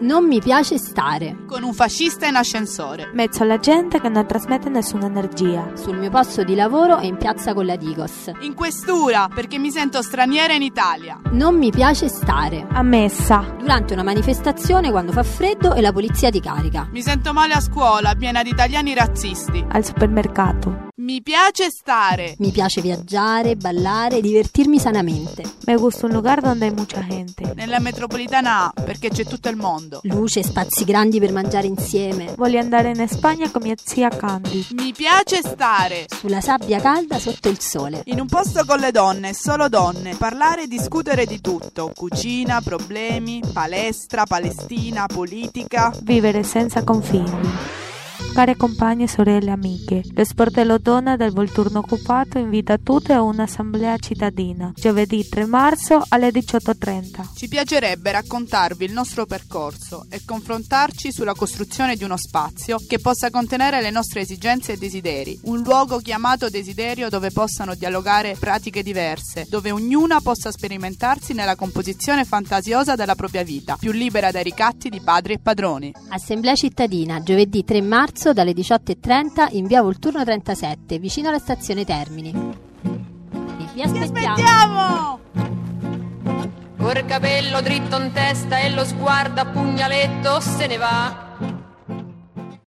Non mi piace stare con un fascista in ascensore, mezzo alla gente che non trasmette nessuna energia, sul mio posto di lavoro e in piazza con la Digos, in questura perché mi sento straniera in Italia. Non mi piace stare a messa, durante una manifestazione quando fa freddo e la polizia ti carica. Mi sento male a scuola, piena di italiani razzisti. al supermercato. Mi piace stare Mi piace viaggiare, ballare, divertirmi sanamente. Me gusta un lugar donde hay mucha gente. nella metropolitana A perché c'è tutto il mondo. Luce, spazi grandi per mangiare insieme. Voglio andare in Spagna con mia zia Candy. Mi piace stare Sulla sabbia calda sotto il sole. in un posto con le donne, solo donne, parlare e discutere di tutto: cucina, problemi, palestra, Palestina, politica. Vivere senza confini. Care compagne, sorelle, amiche, lo sportello Donna del Volturno Occupato invita tutte a un'assemblea cittadina, giovedì 3 marzo alle 18:30. Ci piacerebbe raccontarvi il nostro percorso e confrontarci sulla costruzione di uno spazio che possa contenere le nostre esigenze e desideri, un luogo chiamato desiderio dove possano dialogare pratiche diverse, dove ognuna possa sperimentarsi nella composizione fantasiosa della propria vita, più libera dai ricatti di padri e padroni. Assemblea cittadina, giovedì 3 marzo dalle 18:30 in via Volturno 37, vicino alla stazione Termini. Vi aspettiamo! Col capello dritto in testa e lo sguardo a pugnaletto se ne va.